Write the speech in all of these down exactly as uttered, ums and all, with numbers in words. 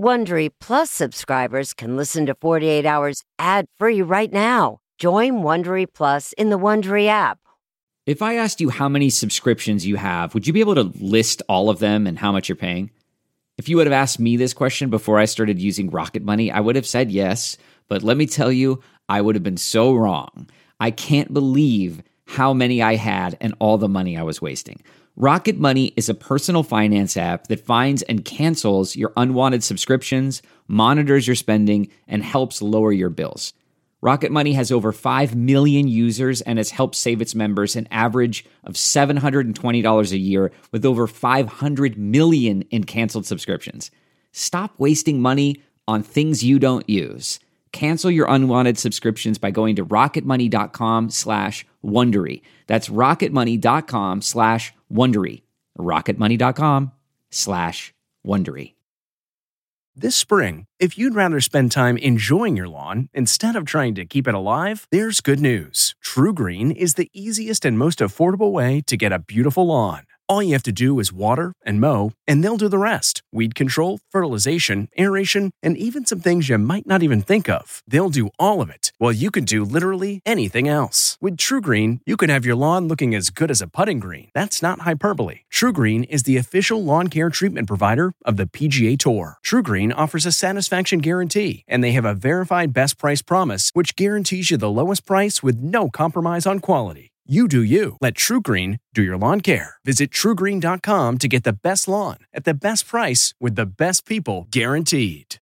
Wondery Plus subscribers can listen to forty-eight hours ad-free right now. Join Wondery Plus in the Wondery app. If I asked you how many subscriptions you have, would you be able to list all of them and how much you're paying? If you would have asked me this question before I started using Rocket Money, I would have said yes. But let me tell you, I would have been so wrong. I can't believe how many I had and all the money I was wasting. Rocket Money is a personal finance app that finds and cancels your unwanted subscriptions, monitors your spending, and helps lower your bills. Rocket Money has over five million users and has helped save its members an average of seven hundred twenty dollars a year with over five hundred million in canceled subscriptions. Stop wasting money on things you don't use. Cancel your unwanted subscriptions by going to rocketmoney.com slash Wondery. That's rocketmoney.com slash Wondery. rocketmoney.com slash Wondery. This spring, if you'd rather spend time enjoying your lawn instead of trying to keep it alive, there's good news. True Green is the easiest and most affordable way to get a beautiful lawn. All you have to do is water and mow, and they'll do the rest. Weed control, fertilization, aeration, and even some things you might not even think of. They'll do all of it, while you can do literally anything else. With True Green, you can have your lawn looking as good as a putting green. That's not hyperbole. True Green is the official lawn care treatment provider of the P G A Tour. True Green offers a satisfaction guarantee, and they have a verified best price promise, which guarantees you the lowest price with no compromise on quality. You do you. Let True Green do your lawn care. Visit true green dot com to get the best lawn at the best price with the best people guaranteed.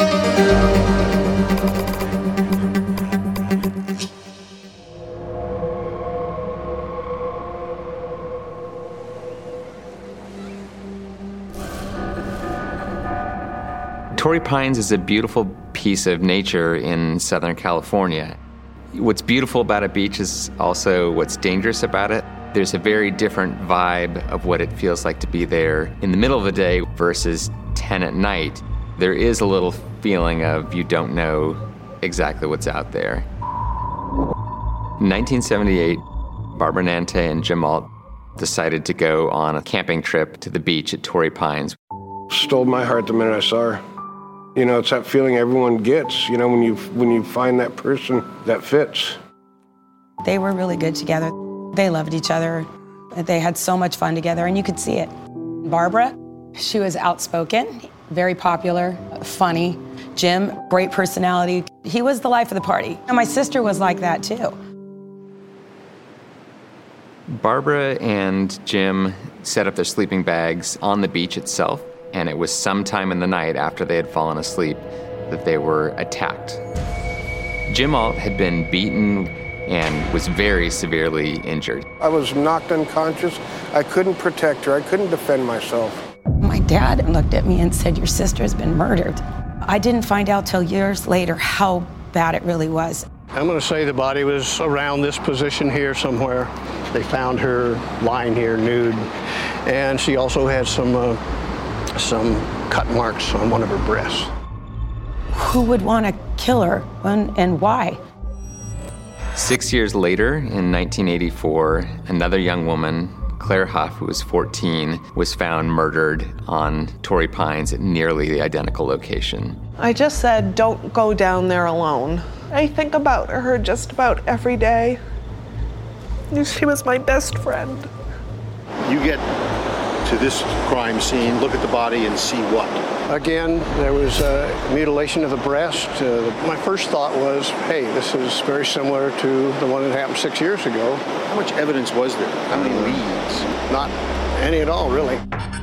Torrey Pines is a beautiful piece of nature in Southern California. What's beautiful about a beach is also what's dangerous about it. There's a very different vibe of what it feels like to be there in the middle of the day versus ten at night. There is a little feeling of you don't know exactly what's out there. In nineteen seventy-eight, Barbara Nante and Jim Alt decided to go on a camping trip to the beach at Torrey Pines. Stole my heart the minute I saw her. You know, it's that feeling everyone gets, you know, when you when you find that person that fits. They were really good together. They loved each other. They had so much fun together, and you could see it. Barbara, she was outspoken, very popular, funny. Jim, great personality. He was the life of the party. And my sister was like that, too. Barbara and Jim set up their sleeping bags on the beach itself. And it was sometime in the night after they had fallen asleep that they were attacked. Jim Alt had been beaten and was very severely injured. I was knocked unconscious. I couldn't protect her. I couldn't defend myself. My dad looked at me and said, "Your sister has been murdered." I didn't find out till years later how bad it really was. I'm going to say the body was around this position here somewhere. They found her lying here nude, and she also had some uh, some cut marks on one of her breasts. Who would want to kill her, and, and why? Six years later, in nineteen eighty-four, another young woman, Claire Huff, who was fourteen, was found murdered on Torrey Pines at nearly the identical location. I just said, don't go down there alone. I think about her just about every day. She was my best friend. You get to this crime scene, look at the body and see what? Again, there was a mutilation of the breast. Uh, my first thought was, hey, this is very similar to the one that happened six years ago. How much evidence was there? How many leads? Not any at all, really.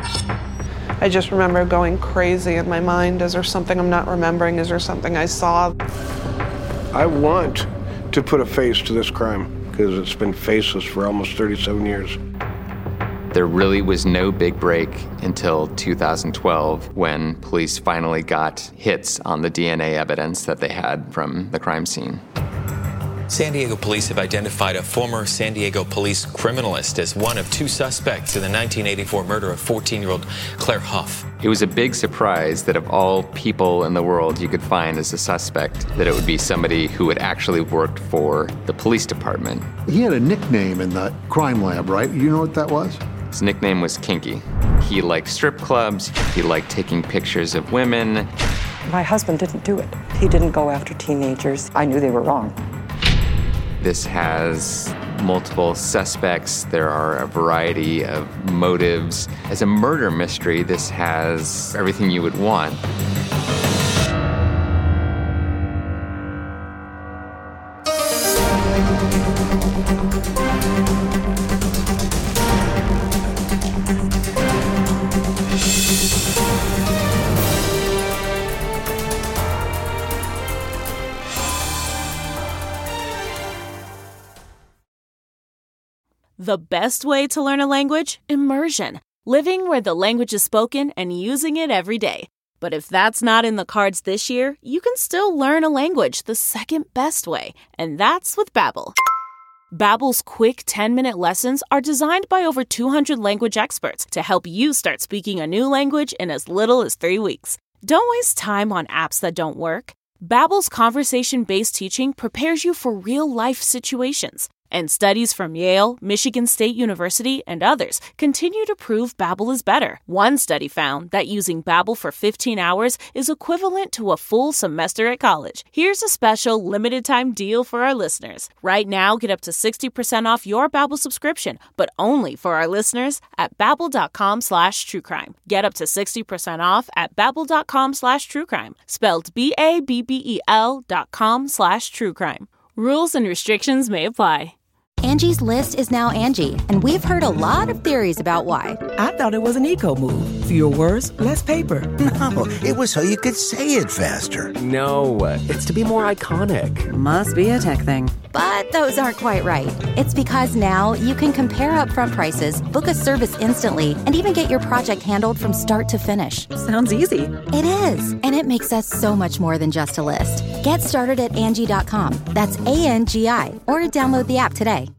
I just remember going crazy in my mind. Is there something I'm not remembering? Is there something I saw? I want to put a face to this crime because it's been faceless for almost thirty-seven years. There really was no big break until two thousand twelve when police finally got hits on the D N A evidence that they had from the crime scene. San Diego police have identified a former San Diego police criminalist as one of two suspects in the nineteen eighty-four murder of fourteen-year-old Claire Huff. It was a big surprise that of all people in the world you could find as a suspect, that it would be somebody who had actually worked for the police department. He had a nickname in the crime lab, right? You know what that was? His nickname was Kinky. He liked strip clubs. He liked taking pictures of women. My husband didn't do it. He didn't go after teenagers. I knew they were wrong. This has multiple suspects. There are a variety of motives. As a murder mystery, this has everything you would want. The best way to learn a language? Immersion. Living where the language is spoken and using it every day. But if that's not in the cards this year, you can still learn a language the second best way, and that's with Babbel. Babbel's quick ten-minute lessons are designed by over two hundred language experts to help you start speaking a new language in as little as three weeks. Don't waste time on apps that don't work. Babbel's conversation-based teaching prepares you for real-life situations. And studies from Yale, Michigan State University, and others continue to prove Babbel is better. One study found that using Babbel for fifteen hours is equivalent to a full semester at college. Here's a special limited-time deal for our listeners. Right now, get up to sixty percent off your Babbel subscription, but only for our listeners at babbel.com slash truecrime. Get up to sixty percent off at babbel.com slash truecrime. Spelled B A B B E L dot com slash truecrime. Rules and restrictions may apply. Angie's List is now Angie, and we've heard a lot of theories about why. I thought it was an eco move. Fewer words, less paper. No, it was so you could say it faster. No, it's to be more iconic. Must be a tech thing. But those aren't quite right. It's because now you can compare upfront prices, book a service instantly, and even get your project handled from start to finish. Sounds easy. It is, and it makes us so much more than just a list. Get started at Angie dot com. That's A N G I, or download the app today.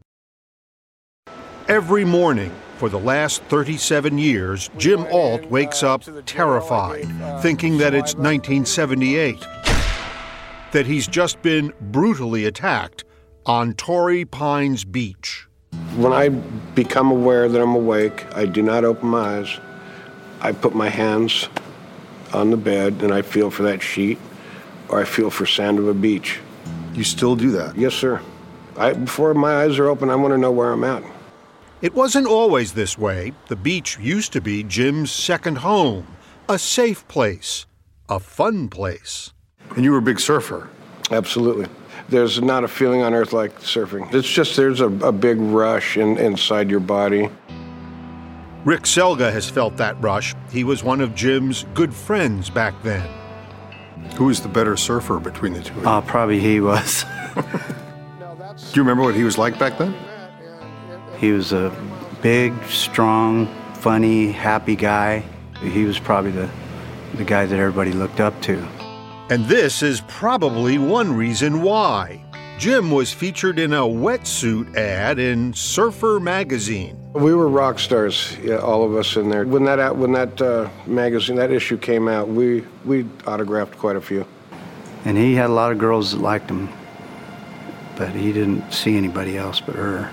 Every morning for the last thirty-seven years, Jim Ault wakes up terrified, thinking that it's nineteen seventy-eight, that he's just been brutally attacked on Torrey Pines Beach. When I become aware that I'm awake, I do not open my eyes. I put my hands on the bed and I feel for that sheet, or I feel for sand of a beach. You still do that? Yes, sir. I, before my eyes are open, I want to know where I'm at. It wasn't always this way. The beach used to be Jim's second home, a safe place, a fun place. And you were a big surfer? Absolutely. There's not a feeling on earth like surfing. It's just there's a, a big rush in, inside your body. Rick Selga has felt that rush. He was one of Jim's good friends back then. Who was the better surfer between the two of you? Uh, probably he was. Do you remember what he was like back then? He was a big, strong, funny, happy guy. He was probably the, the guy that everybody looked up to. And this is probably one reason why. Jim was featured in a wetsuit ad in Surfer magazine. We were rock stars, yeah, all of us in there. When that when that uh, magazine, that issue came out, we, we autographed quite a few. And he had a lot of girls that liked him, but he didn't see anybody else but her.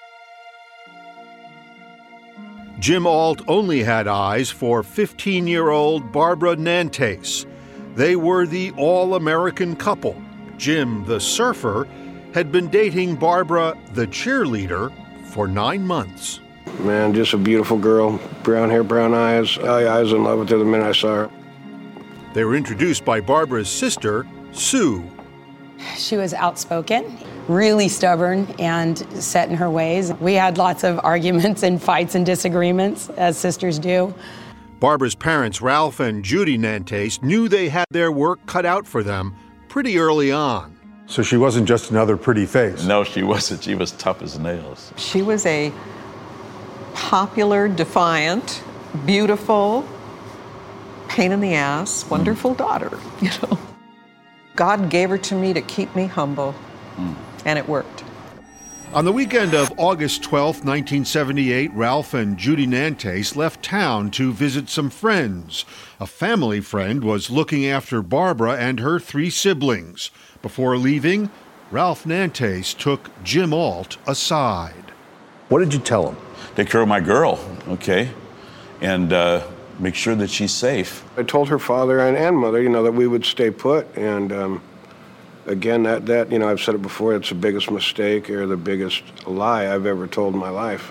Jim Ault only had eyes for fifteen-year-old Barbara Nantes. They were the all-American couple. Jim, the surfer, had been dating Barbara, the cheerleader, for nine months. Man, just a beautiful girl. Brown hair, brown eyes. I, I was in love with her the minute I saw her. They were introduced by Barbara's sister, Sue. She was outspoken, really stubborn, and set in her ways. We had lots of arguments and fights and disagreements, as sisters do. Barbara's parents, Ralph and Judy Nantes, knew they had their work cut out for them pretty early on. So she wasn't just another pretty face? No, she wasn't. She was tough as nails. She was a popular, defiant, beautiful, pain in the ass, wonderful mm. daughter, you know. God gave her to me to keep me humble, mm. and it worked. On the weekend of August twelfth, nineteen seventy-eight, Ralph and Judy Nantes left town to visit some friends. A family friend was looking after Barbara and her three siblings. Before leaving, Ralph Nantes took Jim Ault aside. What did you tell him? take care of my girl, okay, and uh, make sure that she's safe. I told her father and, and mother, you know, that we would stay put. And um, again, that, that, you know, I've said it before, it's the biggest mistake or the biggest lie I've ever told in my life.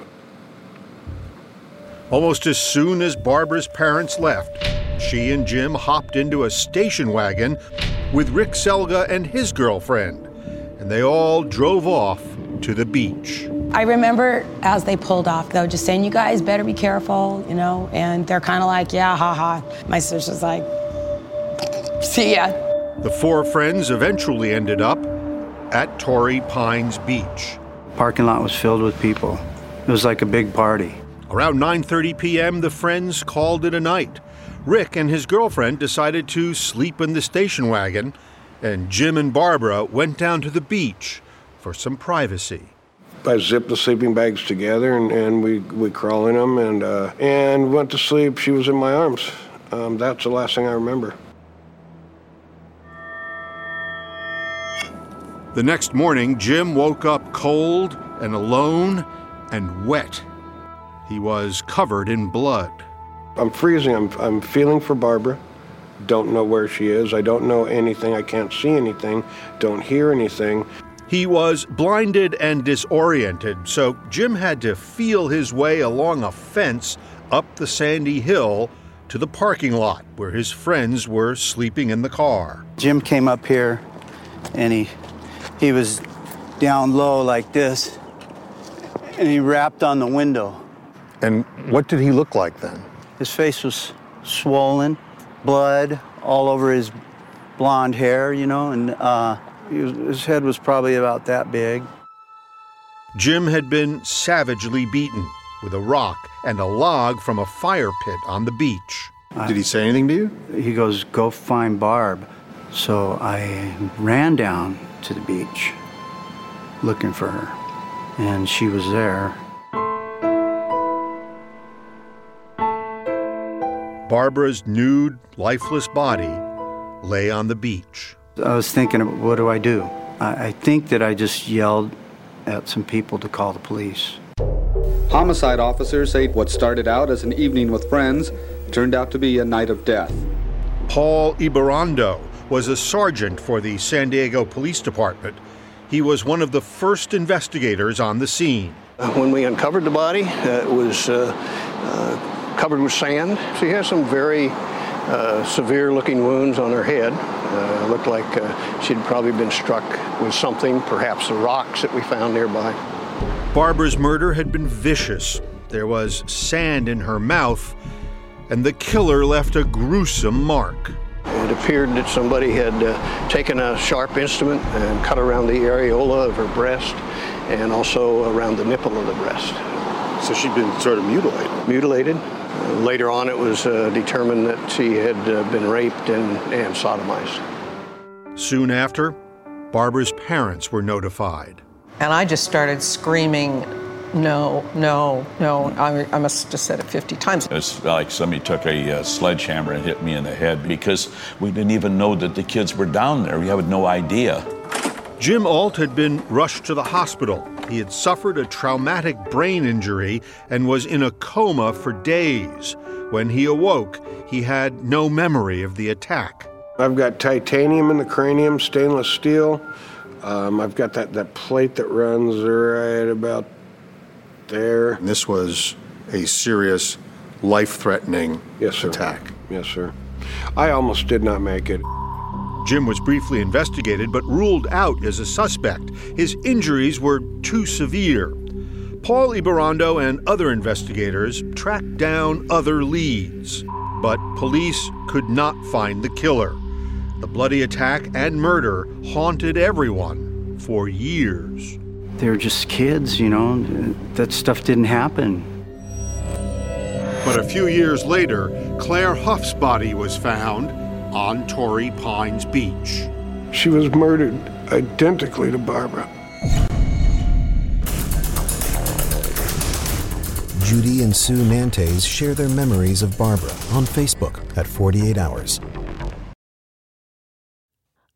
Almost as soon as Barbara's parents left, she and Jim hopped into a station wagon with Rick Selga and his girlfriend, and they all drove off to the beach. I remember as they pulled off, though, just saying, you guys better be careful, you know, and they're kind of like, yeah, haha. My sister's like, see ya. The four friends eventually ended up at Torrey Pines Beach. Parking lot was filled with people. It was like a big party. Around nine thirty p.m., the friends called it a night. Rick and his girlfriend decided to sleep in the station wagon, and Jim and Barbara went down to the beach for some privacy. I zipped the sleeping bags together, and, and we, we crawl in them, and, uh, and went to sleep. She was in my arms. Um, that's the last thing I remember. The next morning, Jim woke up cold and alone and wet. He was covered in blood. I'm freezing. I'm, I'm feeling for Barbara. Don't know where she is. I don't know anything. I can't see anything. Don't hear anything. He was blinded and disoriented, so Jim had to feel his way along a fence up the sandy hill to the parking lot where his friends were sleeping in the car. Jim came up here, and he, he was down low like this, and he rapped on the window. And what did he look like then? His face was swollen, blood all over his blonde hair, you know, and uh, he was, his head was probably about that big. Jim had been savagely beaten with a rock and a log from a fire pit on the beach. Did he say anything to you? He goes, go find Barb. So I ran down to the beach looking for her, and she was there. Barbara's nude, lifeless body lay on the beach. I was thinking, what do I do? I, I think that I just yelled at some people to call the police. Homicide officers say what started out as an evening with friends turned out to be a night of death. Paul Ibarrondo was a sergeant for the San Diego Police Department. He was one of the first investigators on the scene. When we uncovered the body, uh, it was uh, uh, covered with sand. She has some very uh, severe-looking wounds on her head. Uh, looked like uh, she'd probably been struck with something, perhaps the rocks that we found nearby. Barbara's murder had been vicious. There was sand in her mouth, and the killer left a gruesome mark. It appeared that somebody had uh, taken a sharp instrument and cut around the areola of her breast and also around the nipple of the breast. So she'd been sort of mutilated? Mutilated. Uh, later on, it was uh, determined that she had uh, been raped and, and sodomized. Soon after, Barbara's parents were notified. And I just started screaming, no, no, no. I, I must have said it fifty times. It's like somebody took a uh, sledgehammer and hit me in the head because we didn't even know that the kids were down there. We had no idea. Jim Ault had been rushed to the hospital. He had suffered a traumatic brain injury and was in a coma for days. When he awoke, he had no memory of the attack. I've got titanium in the cranium, stainless steel. Um, I've got that, that plate that runs right about there. And this was a serious, life-threatening yes, sir. attack. Yes, sir. I almost did not make it. Jim was briefly investigated but ruled out as a suspect. His injuries were too severe. Paul Ibarrondo and other investigators tracked down other leads, but police could not find the killer. The bloody attack and murder haunted everyone for years. They were just kids, you know. That stuff didn't happen. But a few years later, Claire Huff's body was found on Torrey Pines Beach. She was murdered identically to Barbara. Judy and Sue Nantes share their memories of Barbara on Facebook at forty-eight hours.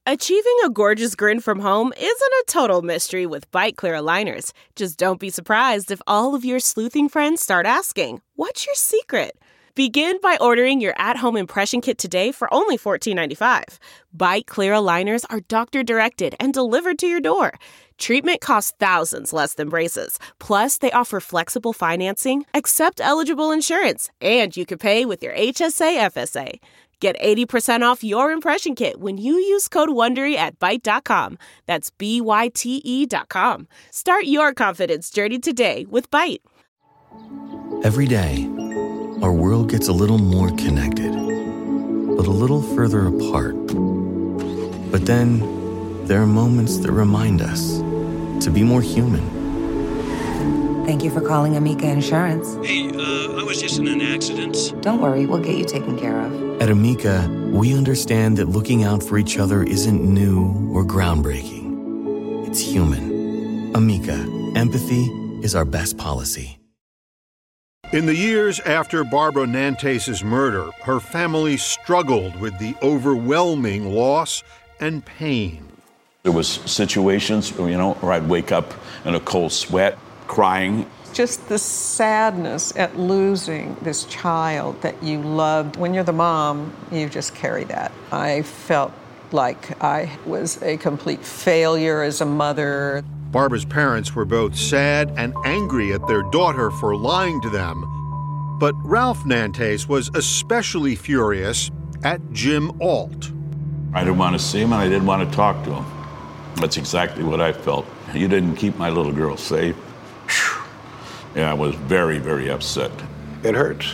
Achieving a gorgeous grin from home isn't a total mystery with Byte Clear aligners. Just don't be surprised if all of your sleuthing friends start asking, "What's your secret?" Begin by ordering your at-home impression kit today for only fourteen ninety-five. Byte Clear aligners are doctor-directed and delivered to your door. Treatment costs thousands less than braces. Plus, they offer flexible financing, accept eligible insurance, and you can pay with your H S A F S A. Get eighty percent off your impression kit when you use code WONDERY at Byte dot com. That's B Y T E dot com. Start your confidence journey today with Byte. Every day, our world gets a little more connected, but a little further apart. But then, there are moments that remind us to be more human. Thank you for calling Amica Insurance. Hey, uh, I was just in an accident. Don't worry, we'll get you taken care of. At Amica, we understand that looking out for each other isn't new or groundbreaking. It's human. Amica, empathy is our best policy. In the years after Barbara Nantes' murder, her family struggled with the overwhelming loss and pain. There was situations, you know, where I'd wake up in a cold sweat, crying. Just the sadness at losing this child that you loved. When you're the mom, you just carry that. I felt like I was a complete failure as a mother. Barbara's parents were both sad and angry at their daughter for lying to them. But Ralph Nantes was especially furious at Jim Ault. I didn't want to see him and I didn't want to talk to him. That's exactly what I felt. You didn't keep my little girl safe. Yeah, I was very, very upset. It hurts.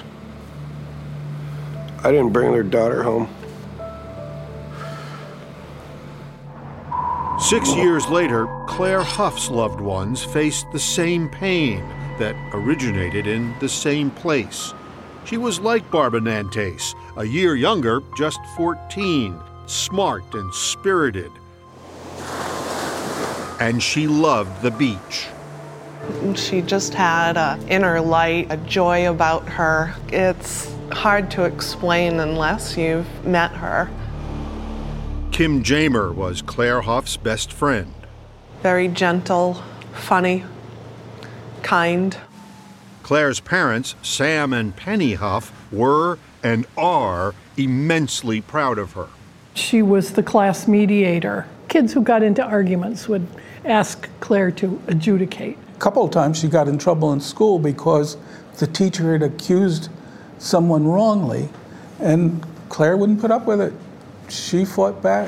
I didn't bring their daughter home. Six years later, Claire Huff's loved ones faced the same pain that originated in the same place. She was like Barbara Nantes, a year younger, just fourteen, smart and spirited. And she loved the beach. She just had an inner light, a joy about her. It's hard to explain unless you've met her. Kim Jamer was Claire Huff's best friend. Very gentle, funny, kind. Claire's parents, Sam and Penny Huff, were and are immensely proud of her. She was the class mediator. Kids who got into arguments would ask Claire to adjudicate. A couple of times she got in trouble in school because the teacher had accused someone wrongly, and Claire wouldn't put up with it. She fought back.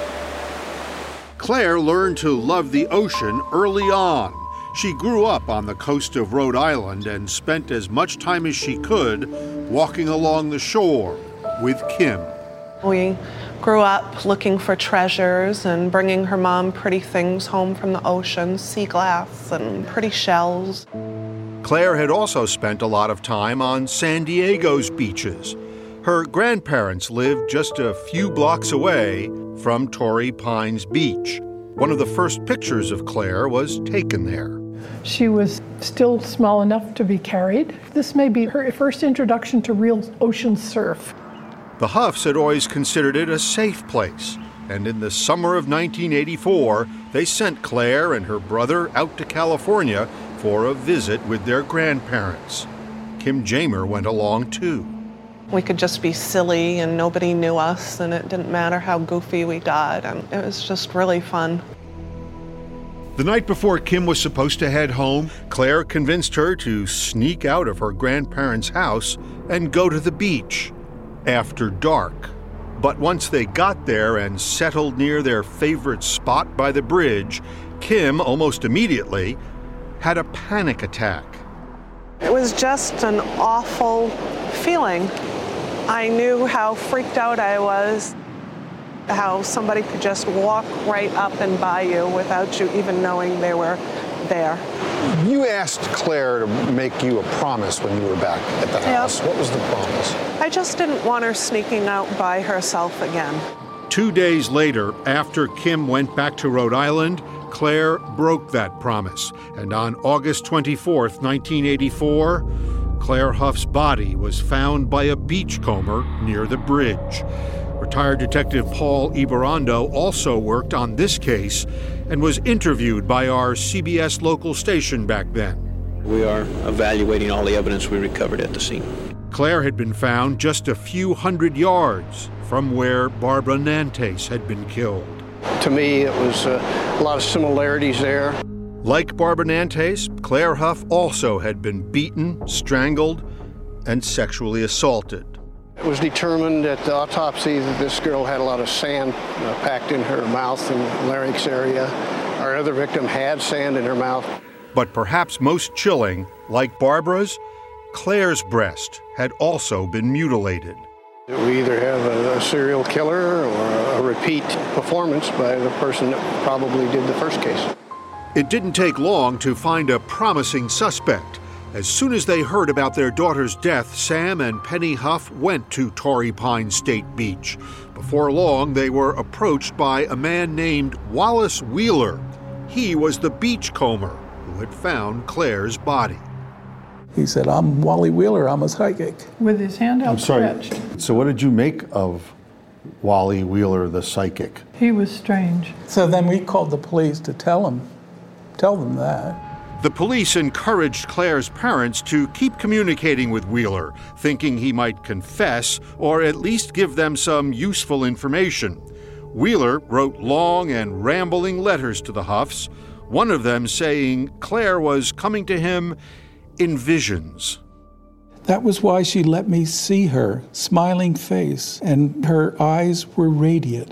Claire learned to love the ocean early on. She grew up on the coast of Rhode Island and spent as much time as she could walking along the shore with Kim. We grew up looking for treasures and bringing her mom pretty things home from the ocean, sea glass and pretty shells. Claire had also spent a lot of time on San Diego's beaches. Her grandparents lived just a few blocks away from Torrey Pines Beach. One of the first pictures of Claire was taken there. She was still small enough to be carried. This may be her first introduction to real ocean surf. The Huffs had always considered it a safe place, and in the summer of nineteen eighty-four, they sent Claire and her brother out to California for a visit with their grandparents. Kim Jamer went along too. We could just be silly and nobody knew us, and it didn't matter how goofy we got, and it was just really fun. The night before Kim was supposed to head home, Claire convinced her to sneak out of her grandparents' house and go to the beach after dark. But once they got there and settled near their favorite spot by the bridge, Kim almost immediately had a panic attack. It was just an awful feeling. I knew how freaked out I was, how somebody could just walk right up and by you without you even knowing they were there. You asked Claire to make you a promise when you were back at the house. Yep. What was the promise? I just didn't want her sneaking out by herself again. Two days later, after Kim went back to Rhode Island, Claire broke that promise. And on August twenty-fourth, nineteen eighty-four, Claire Huff's body was found by a beachcomber near the bridge. Her Retired Detective Paul Ibarrando also worked on this case and was interviewed by our C B S local station back then. We are evaluating all the evidence we recovered at the scene. Claire had been found just a few hundred yards from where Barbara Nantes had been killed. To me, it was uh, a lot of similarities there. Like Barbara Nantes, Claire Huff also had been beaten, strangled, and sexually assaulted. It was determined at the autopsy that this girl had a lot of sand uh, packed in her mouth and larynx area. Our other victim had sand in her mouth. But perhaps most chilling, like Barbara's, Claire's breast had also been mutilated. We either have a, a serial killer or a repeat performance by the person that probably did the first case. It didn't take long to find a promising suspect. As soon as they heard about their daughter's death, Sam and Penny Huff went to Torrey Pine State Beach. Before long, they were approached by a man named Wallace Wheeler. He was the beachcomber who had found Claire's body. He said, "I'm Wally Wheeler, I'm a psychic." With his hand I'm sorry. outstretched. So what did you make of Wally Wheeler, the psychic? He was strange. So then we called the police to tell him, tell them that. The police encouraged Claire's parents to keep communicating with Wheeler, thinking he might confess or at least give them some useful information. Wheeler wrote long and rambling letters to the Huffs, one of them saying Claire was coming to him in visions. That was why she let me see her smiling face, and her eyes were radiant.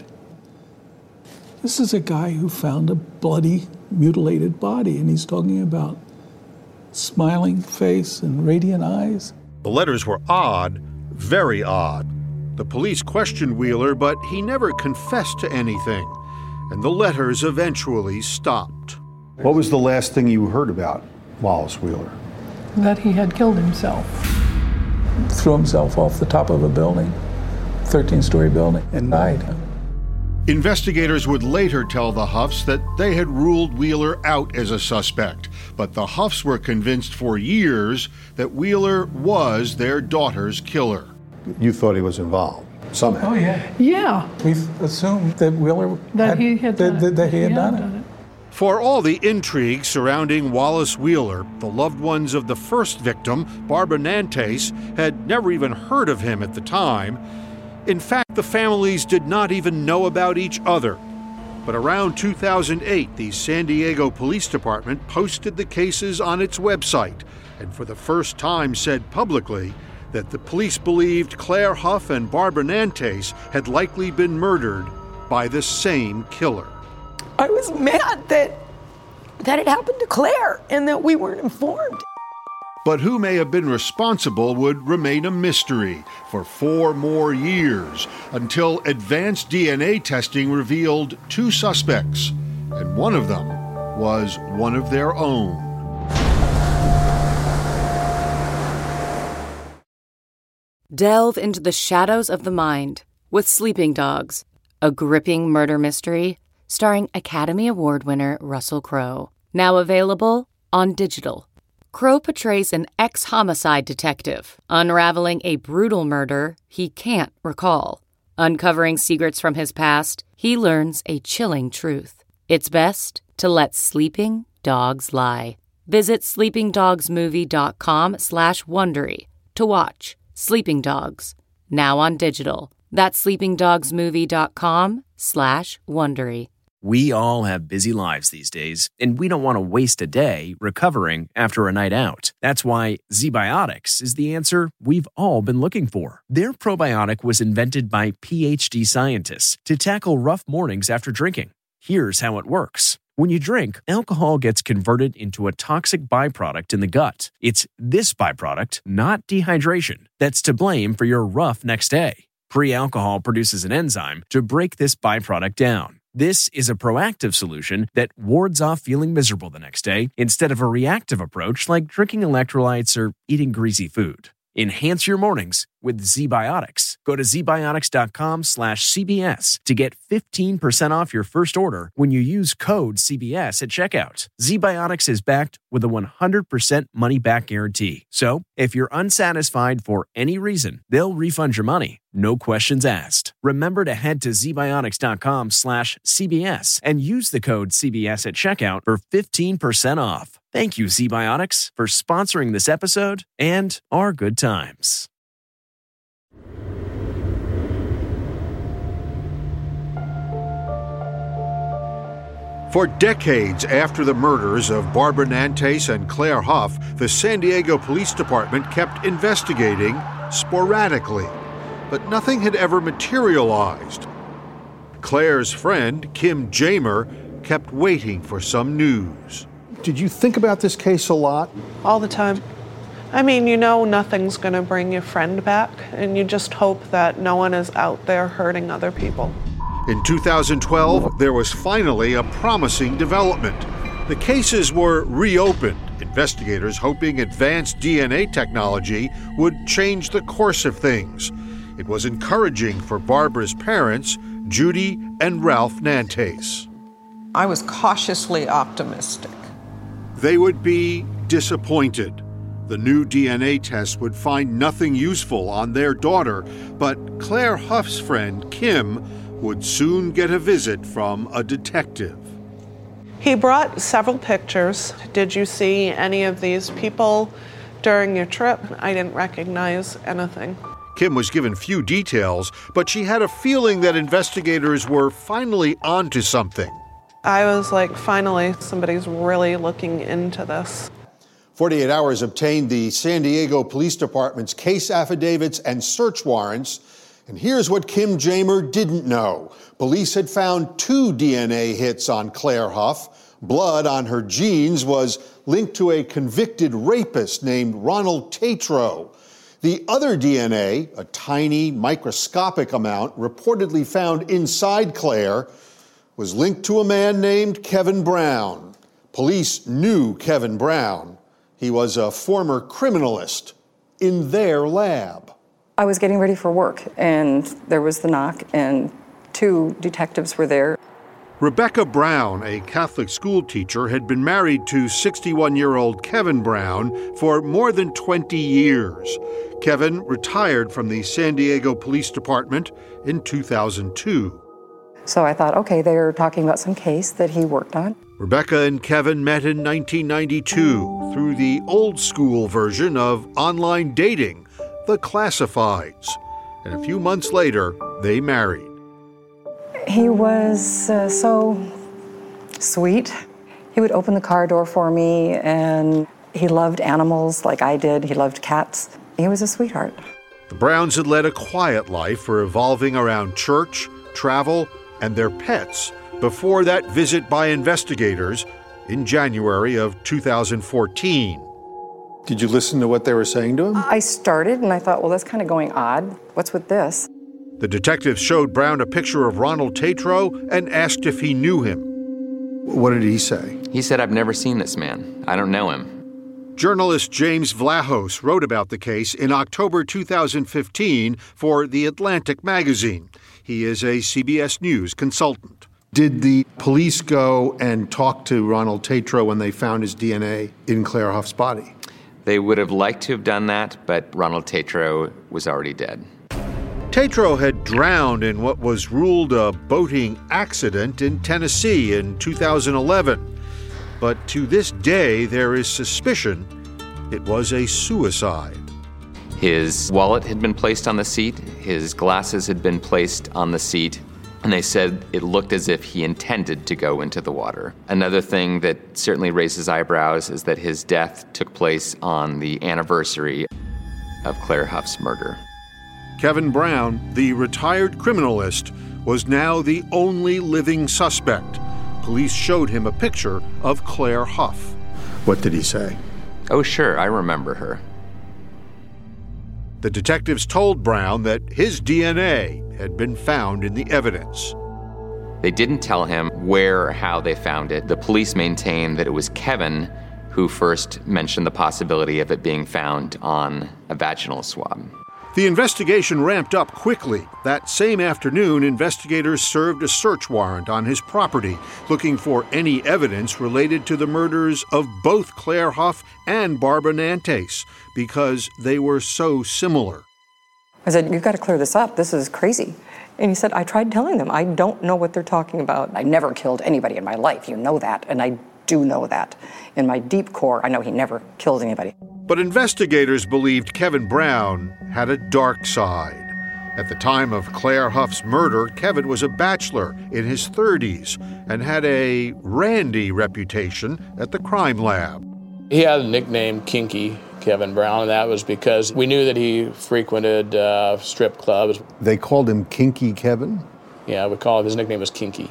This is a guy who found a bloody, mutilated body, and he's talking about smiling face and radiant eyes. The letters were odd, very odd. The police questioned Wheeler, but he never confessed to anything, and the letters eventually stopped. What was the last thing you heard about Wallace Wheeler? That he had killed himself. Threw himself off the top of a building, thirteen-story building, and died. Investigators would later tell the Huffs that they had ruled Wheeler out as a suspect, but the Huffs were convinced for years that Wheeler was their daughter's killer. You thought he was involved somehow? Oh, yeah. Yeah. We assumed that Wheeler That had, he had that, done that, it. that he had He done, had it. done it. For all the intrigue surrounding Wallace Wheeler, the loved ones of the first victim, Barbara Nantes, had never even heard of him at the time. In fact, the families did not even know about each other. But around two thousand eight, the San Diego Police Department posted the cases on its website, and for the first time said publicly that the police believed Claire Huff and Barbara Nantes had likely been murdered by the same killer. I was mad that that it happened to Claire and that we weren't informed. But who may have been responsible would remain a mystery for four more years until advanced D N A testing revealed two suspects, and one of them was one of their own. Delve into the shadows of the mind with Sleeping Dogs, a gripping murder mystery starring Academy Award winner Russell Crowe. Now available on digital. Crowe portrays an ex-homicide detective unraveling a brutal murder he can't recall. Uncovering secrets from his past, he learns a chilling truth. It's best to let sleeping dogs lie. Visit sleepingdogsmovie.com slash Wondery to watch Sleeping Dogs, now on digital. That's sleepingdogsmovie.com slash Wondery. We all have busy lives these days, and we don't want to waste a day recovering after a night out. That's why ZBiotics is the answer we've all been looking for. Their probiotic was invented by PhD scientists to tackle rough mornings after drinking. Here's how it works. When you drink, alcohol gets converted into a toxic byproduct in the gut. It's this byproduct, not dehydration, that's to blame for your rough next day. Pre-alcohol produces an enzyme to break this byproduct down. This is a proactive solution that wards off feeling miserable the next day instead of a reactive approach like drinking electrolytes or eating greasy food. Enhance your mornings with Z-Biotics. Go to zbiotics.com slash CBS to get fifteen percent off your first order when you use code C B S at checkout. Z-Biotics is backed with a one hundred percent money-back guarantee. So, if you're unsatisfied for any reason, they'll refund your money. No questions asked. Remember to head to zbiotics.com slash CBS and use the code C B S at checkout for fifteen percent off. Thank you, Z-Biotics, for sponsoring this episode and our good times. For decades after the murders of Barbara Nantes and Claire Huff, the San Diego Police Department kept investigating sporadically, but nothing had ever materialized. Claire's friend, Kim Jamer, kept waiting for some news. Did you think about this case a lot? All the time. I mean, you know nothing's going to bring your friend back, and you just hope that no one is out there hurting other people. In two thousand twelve, there was finally a promising development. The cases were reopened, investigators hoping advanced D N A technology would change the course of things. It was encouraging for Barbara's parents, Judy and Ralph Nantes. I was cautiously optimistic. They would be disappointed. The new D N A test would find nothing useful on their daughter, but Claire Huff's friend, Kim, would soon get a visit from a detective. He brought several pictures. Did you see any of these people during your trip? I didn't recognize anything. Kim was given few details, but she had a feeling that investigators were finally onto something. I was like, finally, somebody's really looking into this. forty-eight hours obtained the San Diego Police Department's case affidavits and search warrants. And here's what Kim Jamer didn't know. Police had found two D N A hits on Claire Huff. Blood on her jeans was linked to a convicted rapist named Ronald Tatro. The other D N A, a tiny microscopic amount reportedly found inside Claire, was linked to a man named Kevin Brown. Police knew Kevin Brown. He was a former criminalist in their lab. I was getting ready for work, and there was the knock, and two detectives were there. Rebecca Brown, a Catholic school teacher, had been married to sixty-one-year-old Kevin Brown for more than twenty years. Kevin retired from the San Diego Police Department in two thousand two. So I thought, okay, they're talking about some case that he worked on. Rebecca and Kevin met in nineteen ninety-two through the old-school version of online dating, the classifieds. And a few months later, they married. He was uh, so sweet. He would open the car door for me, and he loved animals like I did. He loved cats. He was a sweetheart. The Browns had led a quiet life, revolving around church, travel, and their pets before that visit by investigators in January of two thousand fourteen. Did you listen to what they were saying to him? I started, and I thought, well, that's kind of going odd. What's with this? The detectives showed Brown a picture of Ronald Tatro and asked if he knew him. What did he say? He said, "I've never seen this man. I don't know him." Journalist James Vlahos wrote about the case in October two thousand fifteen for The Atlantic magazine. He is a C B S News consultant. Did the police go and talk to Ronald Tatro when they found his D N A in Claire Huff's body? They would have liked to have done that, but Ronald Tatro was already dead. Tatro had drowned in what was ruled a boating accident in Tennessee in two thousand eleven. But to this day, there is suspicion it was a suicide. His wallet had been placed on the seat, his glasses had been placed on the seat, and they said it looked as if he intended to go into the water. Another thing that certainly raises eyebrows is that his death took place on the anniversary of Claire Huff's murder. Kevin Brown, the retired criminalist, was now the only living suspect. Police showed him a picture of Claire Huff. What did he say? Oh, sure, I remember her. The detectives told Brown that his D N A had been found in the evidence. They didn't tell him where or how they found it. The police maintained that it was Kevin who first mentioned the possibility of it being found on a vaginal swab. The investigation ramped up quickly. That same afternoon, investigators served a search warrant on his property, looking for any evidence related to the murders of both Claire Huff and Barbara Nantes, because they were so similar. I said, you've got to clear this up. This is crazy. And he said, I tried telling them. I don't know what they're talking about. I never killed anybody in my life. You know that. And I do know that. In my deep core, I know he never killed anybody. But investigators believed Kevin Brown had a dark side. At the time of Claire Huff's murder, Kevin was a bachelor in his thirties and had a randy reputation at the crime lab. He had a nickname, Kinky, Kevin Brown, and that was because we knew that he frequented uh, strip clubs. They called him Kinky Kevin? Yeah, we call him, his nickname was Kinky.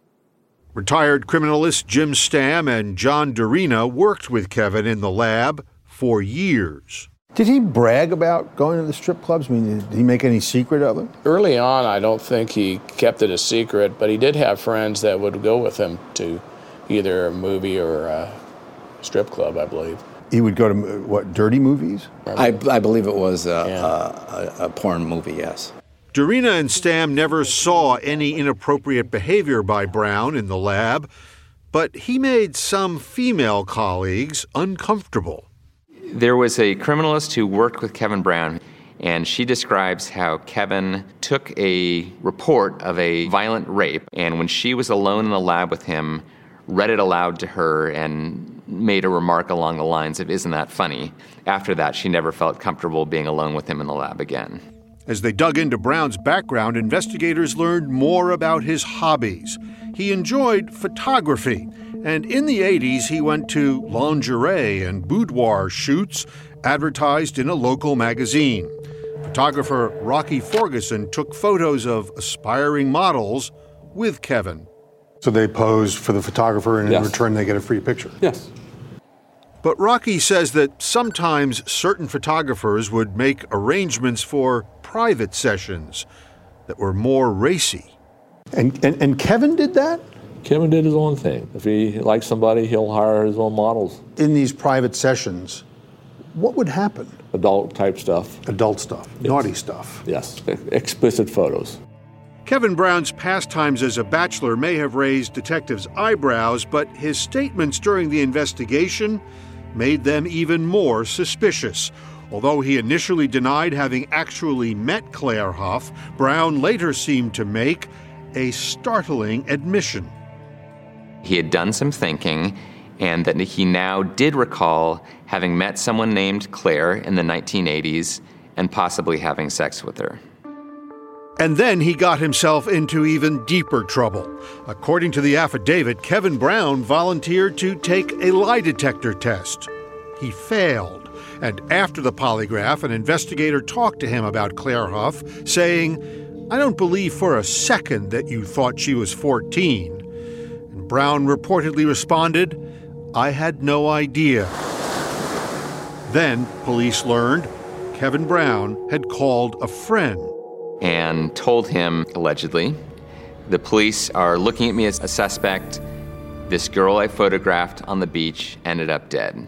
Retired criminalist Jim Stamm and John Dorina worked with Kevin in the lab for years. Did he brag about going to the strip clubs? I mean, did he make any secret of it? Early on, I don't think he kept it a secret, but he did have friends that would go with him to either a movie or a strip club, I believe. He would go to, what, dirty movies? I, I believe it was a, yeah. a, a, a porn movie, yes. Dorina and Stamm never saw any inappropriate behavior by Brown in the lab, but he made some female colleagues uncomfortable. There was a criminalist who worked with Kevin Brown, and she describes how Kevin took a report of a violent rape, and when she was alone in the lab with him, read it aloud to her and made a remark along the lines of, "Isn't that funny?" After that, she never felt comfortable being alone with him in the lab again. As they dug into Brown's background, investigators learned more about his hobbies. He enjoyed photography, and in the eighties he went to lingerie and boudoir shoots advertised in a local magazine. Photographer Rocky Ferguson took photos of aspiring models with Kevin. So they pose for the photographer, and yes. in return they get a free picture? Yes. But Rocky says that sometimes certain photographers would make arrangements for private sessions that were more racy. And, and, and Kevin did that? Kevin did his own thing. If he likes somebody, he'll hire his own models. In these private sessions, what would happen? Adult type stuff. Adult stuff, yes. Naughty stuff. Yes, explicit photos. Kevin Brown's pastimes as a bachelor may have raised detectives' eyebrows, but his statements during the investigation made them even more suspicious. Although he initially denied having actually met Claire Huff, Brown later seemed to make a startling admission. He had done some thinking, and that he now did recall having met someone named Claire in the nineteen eighties and possibly having sex with her. And then he got himself into even deeper trouble. According to the affidavit, Kevin Brown volunteered to take a lie detector test. He failed, and after the polygraph, an investigator talked to him about Claire Huff, saying, "I don't believe for a second that you thought she was fourteen. And Brown reportedly responded, "I had no idea." Then police learned Kevin Brown had called a friend and told him, allegedly, "The police are looking at me as a suspect. This girl I photographed on the beach ended up dead."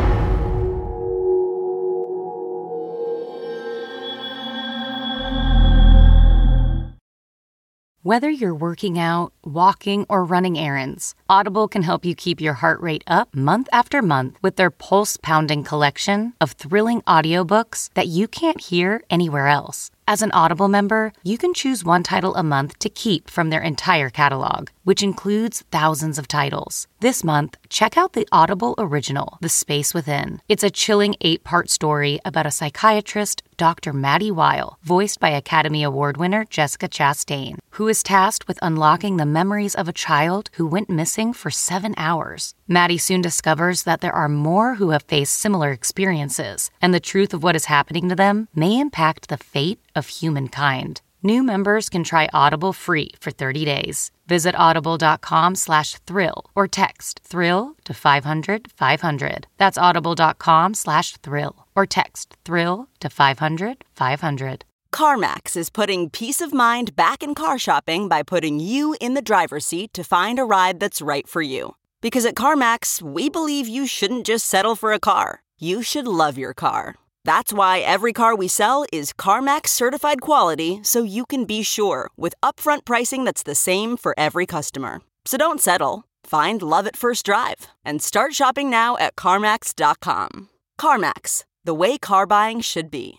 Whether you're working out, walking, or running errands, Audible can help you keep your heart rate up month after month with their pulse-pounding collection of thrilling audiobooks that you can't hear anywhere else. As an Audible member, you can choose one title a month to keep from their entire catalog, which includes thousands of titles. This month, check out the Audible original, The Space Within. It's a chilling eight-part story about a psychiatrist, Doctor Maddie Weil, voiced by Academy Award winner Jessica Chastain, who is tasked with unlocking the memories of a child who went missing for seven hours. Maddie soon discovers that there are more who have faced similar experiences, and the truth of what is happening to them may impact the fate of humankind. New members can try Audible free for thirty days. Visit audible.com slash thrill or text thrill to five hundred five hundred. That's audible.com slash thrill or text thrill to five hundred five hundred. CarMax is putting peace of mind back in car shopping by putting you in the driver's seat to find a ride that's right for you. Because at CarMax, we believe you shouldn't just settle for a car. You should love your car. That's why every car we sell is CarMax certified quality, so you can be sure with upfront pricing that's the same for every customer. So don't settle. Find love at first drive and start shopping now at CarMax dot com. CarMax, the way car buying should be.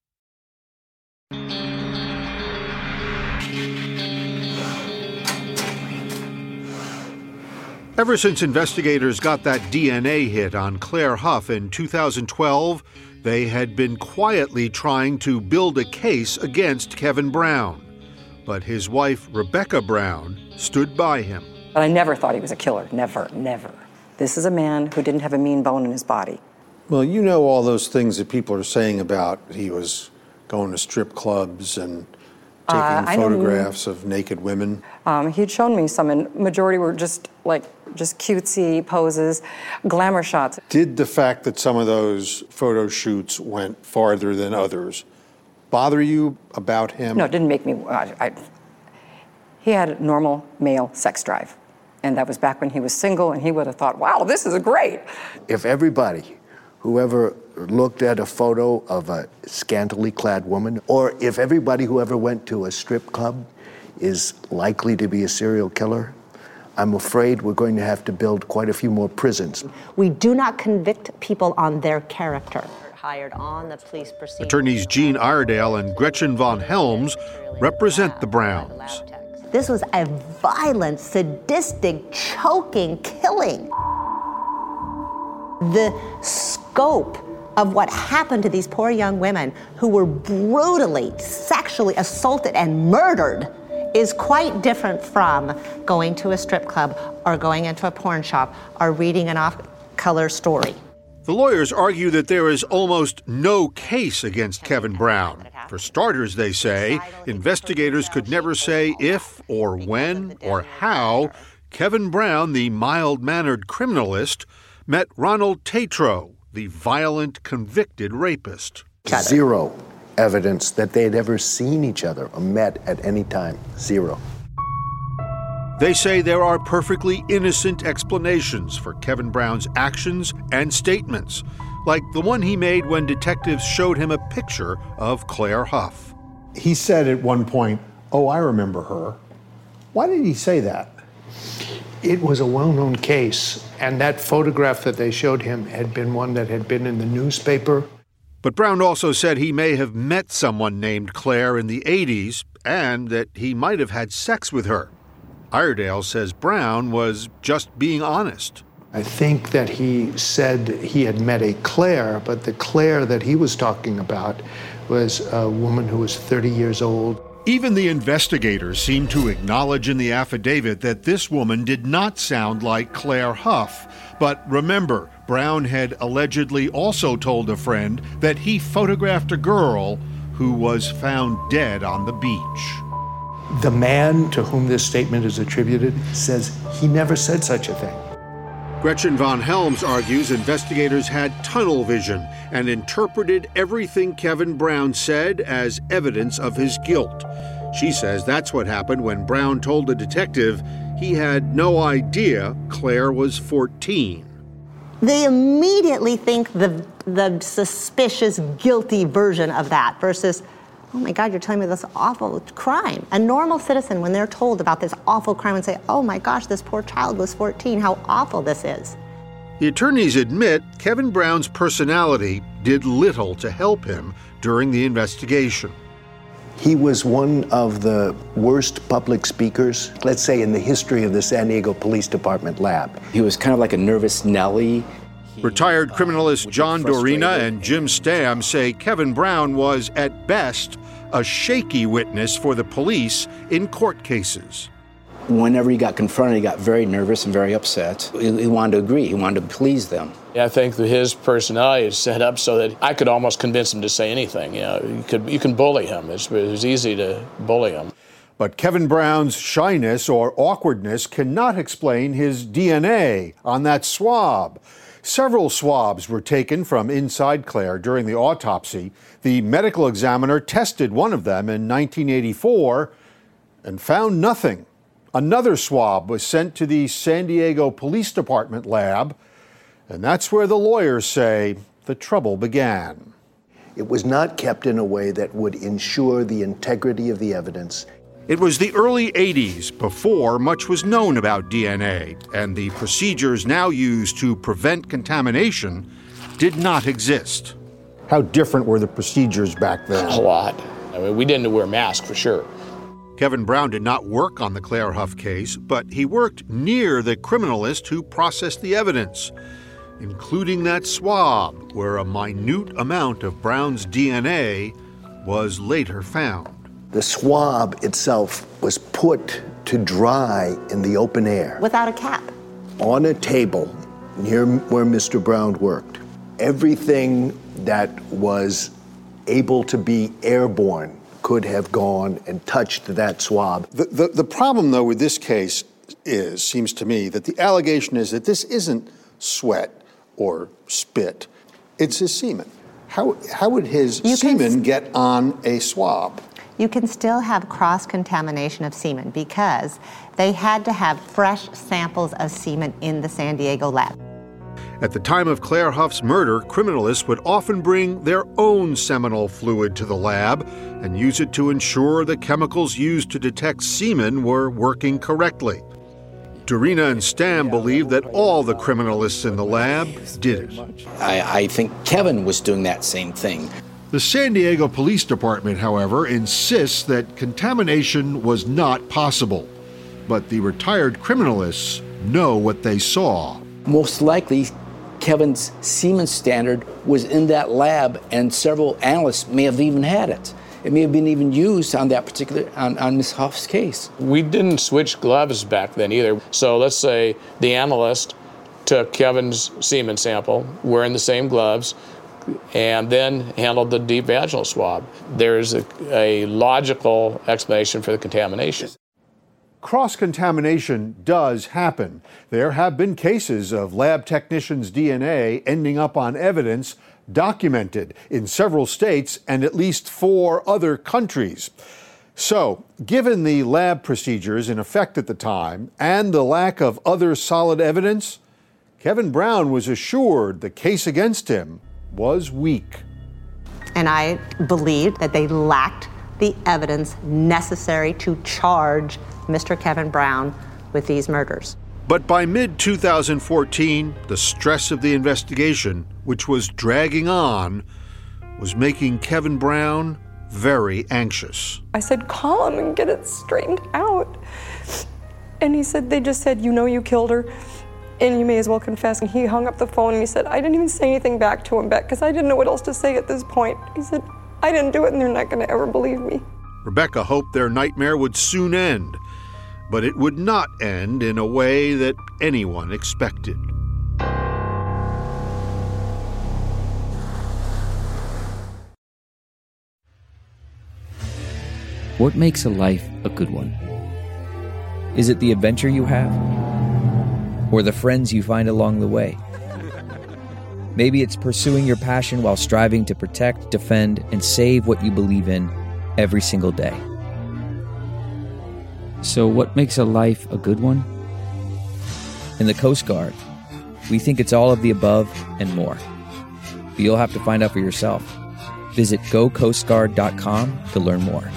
Ever since investigators got that D N A hit on Claire Huff in two thousand twelve, they had been quietly trying to build a case against Kevin Brown. But his wife, Rebecca Brown, stood by him. But I never thought he was a killer. Never, never. This is a man who didn't have a mean bone in his body. Well, you know all those things that people are saying about he was going to strip clubs and taking Uh, I photographs of naked women. Um, he'd shown me some, and majority were just like just cutesy poses, glamour shots. Did the fact that some of those photo shoots went farther than others bother you about him? No, it didn't make me. I, I, he had a normal male sex drive, and that was back when he was single, and he would have thought, "Wow, this is great." If everybody, whoever looked at a photo of a scantily clad woman, or if everybody who ever went to a strip club is likely to be a serial killer, I'm afraid we're going to have to build quite a few more prisons. We do not convict people on their character. Hired on the police proceeding. Attorneys Jean Iredale and Gretchen von Helms represent the Browns. This was a violent, sadistic, choking killing. The scope of what happened to these poor young women who were brutally, sexually assaulted and murdered is quite different from going to a strip club or going into a porn shop or reading an off-color story. The lawyers argue that there is almost no case against Kevin Brown. For starters, they say, investigators could never say if or when or how Kevin Brown, the mild-mannered criminalist, met Ronald Tatro, the violent, convicted rapist. Zero evidence that they had ever seen each other or met at any time. Zero. They say there are perfectly innocent explanations for Kevin Brown's actions and statements, like the one he made when detectives showed him a picture of Claire Huff. He said at one point, "Oh, I remember her." Why did he say that? It was a well-known case, and that photograph that they showed him had been one that had been in the newspaper. But Brown also said he may have met someone named Claire in the eighties and that he might have had sex with her. Iredale says Brown was just being honest. I think that he said he had met a Claire, but the Claire that he was talking about was a woman who was thirty years old. Even the investigators seem to acknowledge in the affidavit that this woman did not sound like Claire Huff. But remember, Brown had allegedly also told a friend that he photographed a girl who was found dead on the beach. The man to whom this statement is attributed says he never said such a thing. Gretchen von Helms argues investigators had tunnel vision and interpreted everything Kevin Brown said as evidence of his guilt. She says that's what happened when Brown told the detective he had no idea Claire was fourteen. They immediately think the, the suspicious, guilty version of that versus, oh my God, you're telling me this awful crime. A normal citizen, when they're told about this awful crime, would say, oh my gosh, this poor child was fourteen, how awful this is. The attorneys admit Kevin Brown's personality did little to help him during the investigation. He was one of the worst public speakers, let's say, in the history of the San Diego Police Department lab. He was kind of like a nervous Nelly. Retired criminalist John Dorina and Jim Stamm say Kevin Brown was, at best, a shaky witness for the police in court cases. Whenever he got confronted, he got very nervous and very upset. He, he wanted to agree. He wanted to please them. I think that his personality is set up so that I could almost convince him to say anything. You know, you could you can bully him. It's, it's easy to bully him. But Kevin Brown's shyness or awkwardness cannot explain his D N A on that swab. Several swabs were taken from inside Claire during the autopsy. The medical examiner tested one of them in nineteen eighty-four and found nothing. Another swab was sent to the San Diego Police Department lab, and that's where the lawyers say the trouble began. It was not kept in a way that would ensure the integrity of the evidence. It was the early eighties, before much was known about D N A, and the procedures now used to prevent contamination did not exist. How different were the procedures back then? A lot. I mean, we didn't wear masks for sure. Kevin Brown did not work on the Claire Huff case, but he worked near the criminalist who processed the evidence, including that swab where a minute amount of Brown's D N A was later found. The swab itself was put to dry in the open air. Without a cap. On a table near where Mister Brown worked. Everything that was able to be airborne could have gone and touched that swab. The, the, the problem, though, with this case is, seems to me, that the allegation is that this isn't sweat or spit. It's his semen. How, how would his You semen can... get on a swab? You can still have cross-contamination of semen because they had to have fresh samples of semen in the San Diego lab. At the time of Claire Huff's murder, criminalists would often bring their own seminal fluid to the lab and use it to ensure the chemicals used to detect semen were working correctly. Dorina and Stam believed that all the criminalists in the lab did it. I, I think Kevin was doing that same thing. The San Diego Police Department, however, insists that contamination was not possible. But the retired criminalists know what they saw. Most likely, Kevin's semen standard was in that lab, and several analysts may have even had it. It may have been even used on that particular, on, on Miz Huff's case. We didn't switch gloves back then either. So let's say the analyst took Kevin's semen sample, wearing the same gloves, and then handled the deep vaginal swab. There's a, a logical explanation for the contamination. Cross-contamination does happen. There have been cases of lab technicians' D N A ending up on evidence documented in several states and at least four other countries. So, given the lab procedures in effect at the time and the lack of other solid evidence, Kevin Brown was assured the case against him was weak. And I believed that they lacked the evidence necessary to charge Mister Kevin Brown with these murders. But by mid twenty fourteen, the stress of the investigation, which was dragging on, was making Kevin Brown very anxious. I said, call him and get it straightened out. And he said, they just said, you know you killed her, and you may as well confess. And he hung up the phone and he said, I didn't even say anything back to him, Beck, because I didn't know what else to say at this point. He said, I didn't do it and they're not going to ever believe me. Rebecca hoped their nightmare would soon end, but it would not end in a way that anyone expected. What makes a life a good one? Is it the adventure you have? Or the friends you find along the way? Maybe it's pursuing your passion while striving to protect, defend, and save what you believe in every single day. So what makes a life a good one? In the Coast Guard, we think it's all of the above and more. But you'll have to find out for yourself. Visit go coast guard dot com to learn more.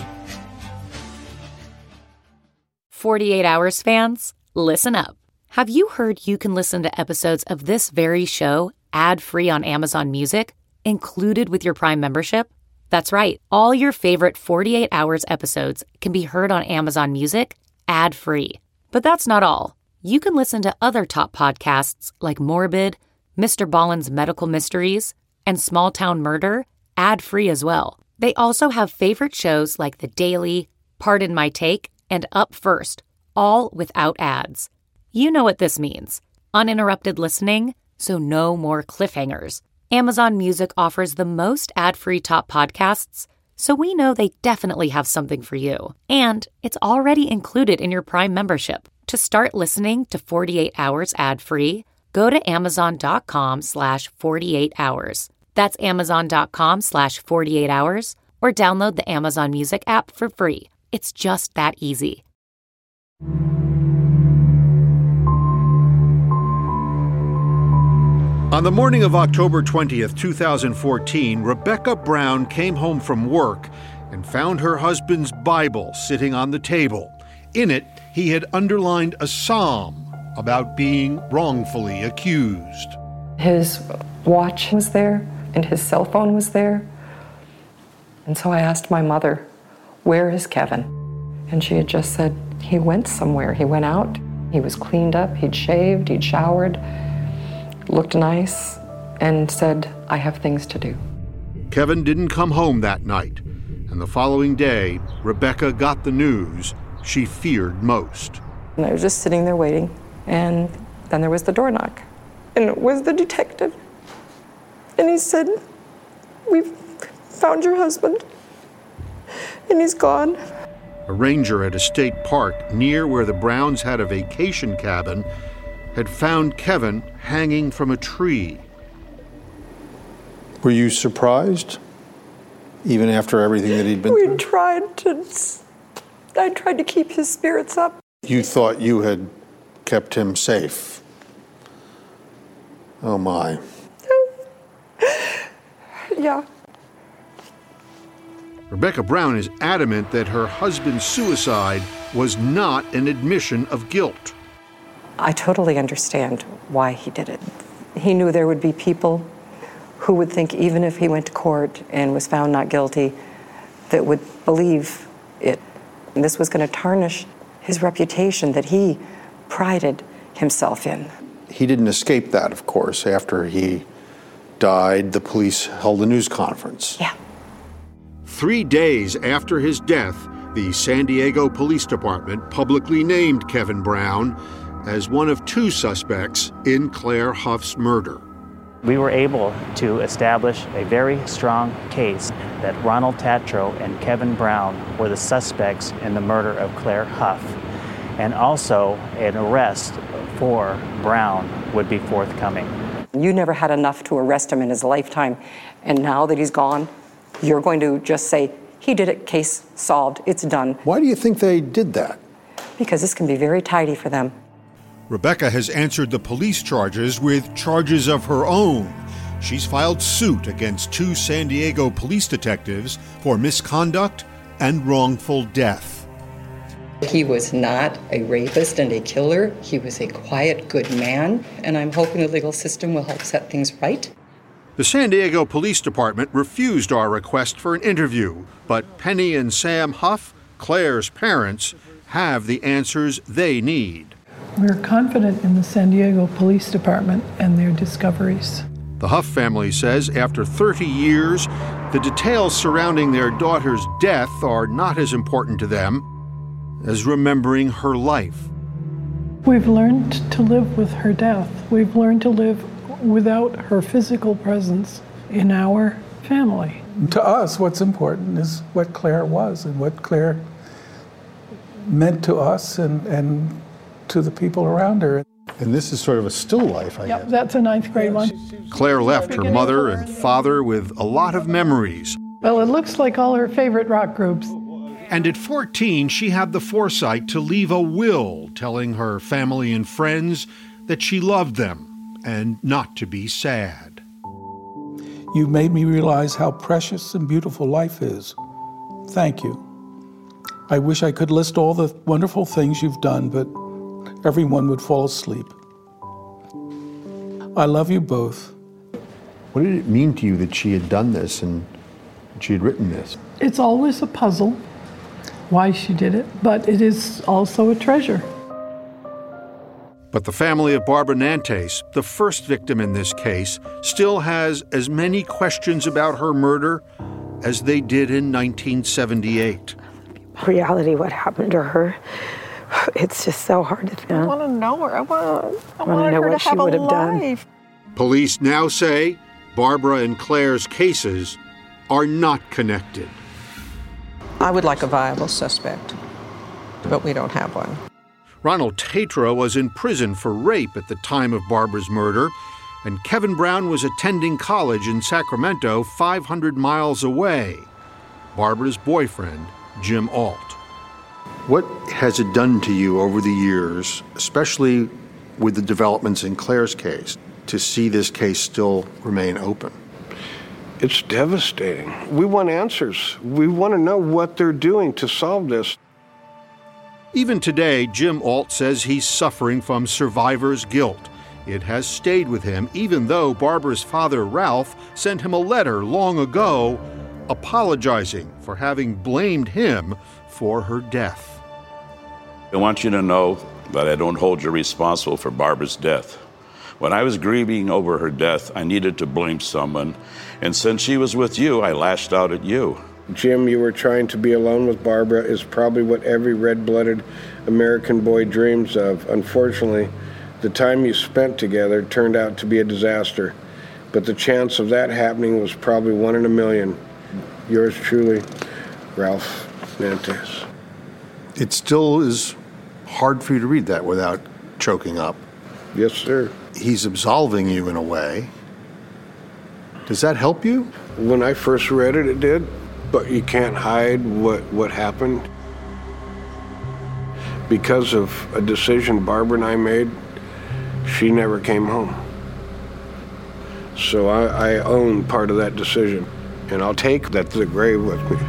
forty-eight hours fans, listen up. Have you heard you can listen to episodes of this very show ad-free on Amazon Music, included with your Prime membership? That's right. All your favorite forty-eight hours episodes can be heard on Amazon Music ad-free. But that's not all. You can listen to other top podcasts like Morbid, Mister Ballen's Medical Mysteries, and Small Town Murder ad-free as well. They also have favorite shows like The Daily, Pardon My Take, and Up First, all without ads. You know what this means. Uninterrupted listening, so no more cliffhangers. Amazon Music offers the most ad-free top podcasts, so we know they definitely have something for you. And it's already included in your Prime membership. To start listening to forty-eight hours ad-free, go to amazon.com slash 48 hours. That's amazon.com slash 48 hours, or download the Amazon Music app for free. It's just that easy. On the morning of October twentieth, two thousand fourteen, Rebecca Brown came home from work and found her husband's Bible sitting on the table. In it, he had underlined a psalm about being wrongfully accused. His watch was there, and his cell phone was there. And so I asked my mother, where is Kevin? And she had just said, he went somewhere. He went out. He was cleaned up. He'd shaved. He'd showered. Looked nice, and said, I have things to do. Kevin didn't come home that night, and the following day, Rebecca got the news she feared most. And I was just sitting there waiting, and then there was the door knock, and it was the detective. And he said, we've found your husband, and he's gone. A ranger at a state park near where the Browns had a vacation cabin had found Kevin hanging from a tree. Were you surprised, even after everything that he'd been we through? We tried to, I tried to keep his spirits up. You thought you had kept him safe. Oh my. Yeah. Rebecca Brown is adamant that her husband's suicide was not an admission of guilt. I totally understand why he did it. He knew there would be people who would think even if he went to court and was found not guilty, that would believe it. And this was going to tarnish his reputation that he prided himself in. He didn't escape that, of course. After he died, the police held a news conference. Yeah. Three days after his death, the San Diego Police Department publicly named Kevin Brown as one of two suspects in Claire Huff's murder. We were able to establish a very strong case that Ronald Tatro and Kevin Brown were the suspects in the murder of Claire Huff, and also an arrest for Brown would be forthcoming. You never had enough to arrest him in his lifetime, and now that he's gone, you're going to just say, he did it, case solved, it's done. Why do you think they did that? Because this can be very tidy for them. Rebecca has answered the police charges with charges of her own. She's filed suit against two San Diego police detectives for misconduct and wrongful death. He was not a rapist and a killer. He was a quiet, good man, and I'm hoping the legal system will help set things right. The San Diego Police Department refused our request for an interview, but Penny and Sam Huff, Claire's parents, have the answers they need. We're confident in the San Diego Police Department and their discoveries. The Huff family says after thirty years, the details surrounding their daughter's death are not as important to them as remembering her life. We've learned to live with her death. We've learned to live without her physical presence in our family. To us, what's important is what Claire was and what Claire meant to us and, and to the people around her. And this is sort of a still life, I yep, guess. That's a ninth grade one. Claire left her mother and father with a lot of memories. Well, it looks like all her favorite rock groups. And at fourteen, she had the foresight to leave a will telling her family and friends that she loved them and not to be sad. You made me realize how precious and beautiful life is. Thank you. I wish I could list all the wonderful things you've done, but everyone would fall asleep. I love you both. What did it mean to you that she had done this and she had written this? It's always a puzzle why she did it, but it is also a treasure. But the family of Barbara Nantes, the first victim in this case, still has as many questions about her murder as they did in nineteen seventy-eight. Reality, what happened to her, it's just so hard to think. I want to know her. I want, I I want to know her what to she have would a have done. life. Police now say Barbara and Claire's cases are not connected. I would like a viable suspect, but we don't have one. Ronald Tatro was in prison for rape at the time of Barbara's murder, and Kevin Brown was attending college in Sacramento, five hundred miles away. Barbara's boyfriend, Jim Ault. What has it done to you over the years, especially with the developments in Claire's case, to see this case still remain open? It's devastating. We want answers. We want to know what they're doing to solve this. Even today, Jim Ault says he's suffering from survivor's guilt. It has stayed with him, even though Barbara's father, Ralph, sent him a letter long ago apologizing for having blamed him for her death. I want you to know that I don't hold you responsible for Barbara's death. When I was grieving over her death, I needed to blame someone, and since she was with you, I lashed out at you. Jim, you were trying to be alone with Barbara is probably what every red-blooded American boy dreams of. Unfortunately, the time you spent together turned out to be a disaster, but the chance of that happening was probably one in a million. Yours truly, Ralph Nantes. It still is hard for you to read that without choking up. Yes, sir. He's absolving you in a way. Does that help you? When I first read it, it did, but you can't hide what, what happened. Because of a decision Barbara and I made, she never came home. So I, I own part of that decision, and I'll take that to the grave with me.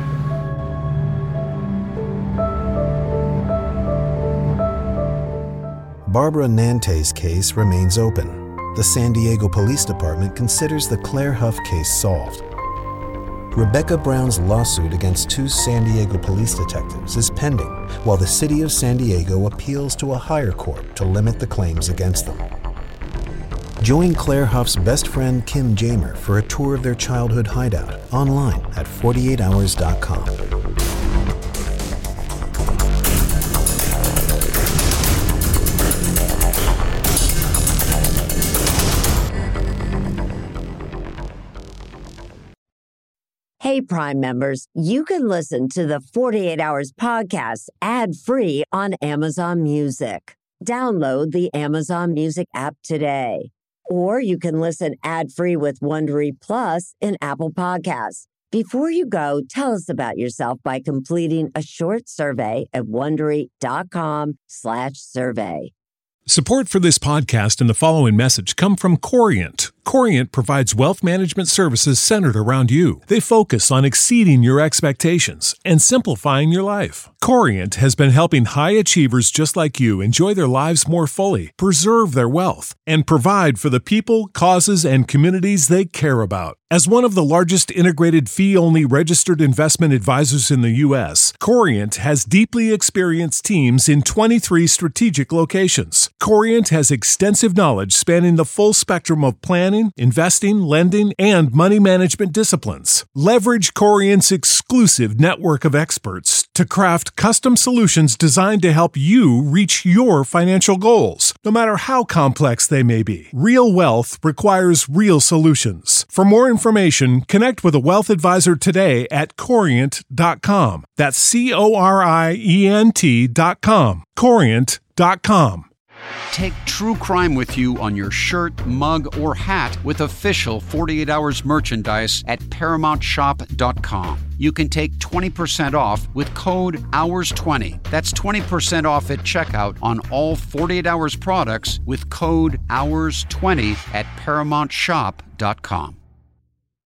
Barbara Nantes' case remains open. The San Diego Police Department considers the Claire Huff case solved. Rebecca Brown's lawsuit against two San Diego police detectives is pending, while the city of San Diego appeals to a higher court to limit the claims against them. Join Claire Huff's best friend Kim Jamer for a tour of their childhood hideout online at forty-eight hours dot com. Hey, Prime members, you can listen to the forty-eight hours podcast ad-free on Amazon Music. Download the Amazon Music app today. Or you can listen ad-free with Wondery Plus in Apple Podcasts. Before you go, tell us about yourself by completing a short survey at Wondery.com slash survey. Support for this podcast and the following message come from Corient. Corient provides wealth management services centered around you. They focus on exceeding your expectations and simplifying your life. Corient has been helping high achievers just like you enjoy their lives more fully, preserve their wealth, and provide for the people, causes, and communities they care about. As one of the largest integrated fee-only registered investment advisors in the U S, Corient has deeply experienced teams in twenty-three strategic locations. Corient has extensive knowledge spanning the full spectrum of planning, investing, lending, and money management disciplines. Leverage Corient's exclusive network of experts to craft custom solutions designed to help you reach your financial goals, no matter how complex they may be. Real wealth requires real solutions. For more information, connect with a wealth advisor today at corient dot com. That's C O R I E N T dot com. corient dot com. Take true crime with you on your shirt, mug, or hat with official forty-eight hours merchandise at paramount shop dot com. You can take twenty percent off with code hours twenty. That's twenty percent off at checkout on all forty-eight hours products with code hours twenty at paramount shop dot com.